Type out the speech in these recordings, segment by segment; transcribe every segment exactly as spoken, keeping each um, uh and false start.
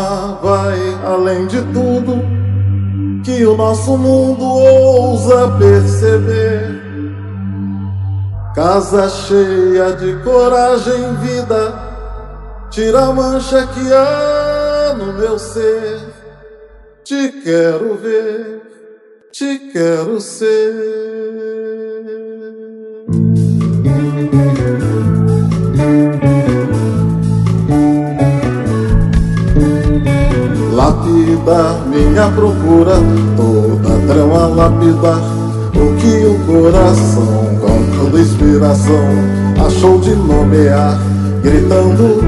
alma vai além de tudo que o nosso mundo ousa perceber. Casa cheia de coragem, vida, tira a mancha que há no meu ser. Te quero ver, te quero ser. Lapidar minha procura, toda trama lapidar o que o coração, com toda inspiração, achou de nomear, gritando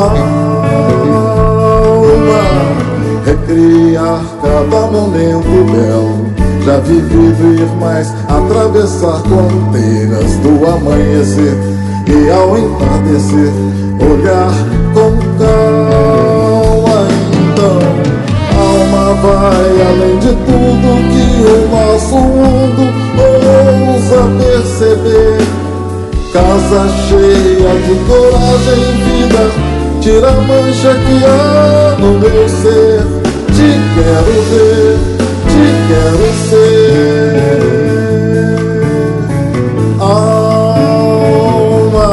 alma, recriar cada momento belo, já vivido, ir mais, atravessar fronteiras do amanhecer, e ao entardecer, olhar com calma. Então, alma vai além de tudo que o nosso mundo ousa perceber. Casa cheia de coragem, vida, tira a mancha que há no meu ser. Te quero ver, te quero ser. Alma,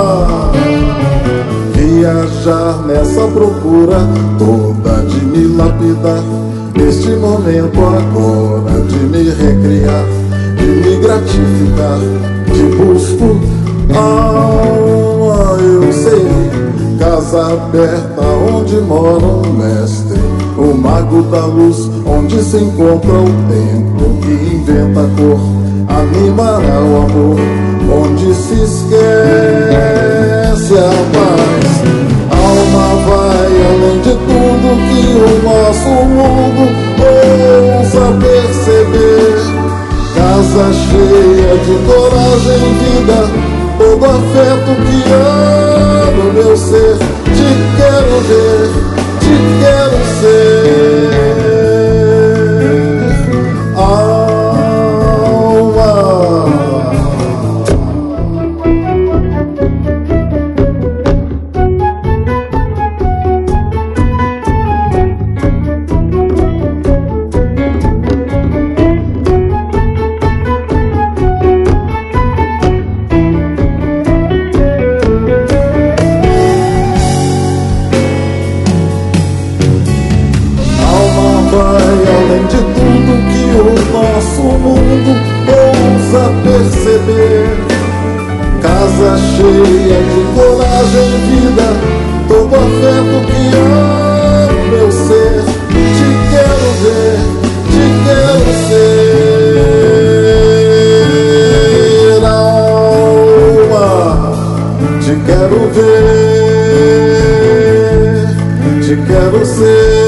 viajar nessa procura toda de me lapidar, neste momento agora de me recriar, de me gratificar, te busco. Alma, eu sei, casa aberta onde mora um mestre, o mago da luz, onde se encontra o tempo que inventa a cor, animará o amor, onde se esquece a paz. Alma vai além de tudo que o nosso mundo ousa perceber. Casa cheia de coragem, vida, todo afeto que há no meu ser. Te quero ver, te quero ser. Alma, vai além de tudo que o nosso mundo ousa perceber. Casa cheia de coragem, vida, todo afeto que há no meu ser. Te quero ver, te quero ser. Alma, te quero ver, te quero ser.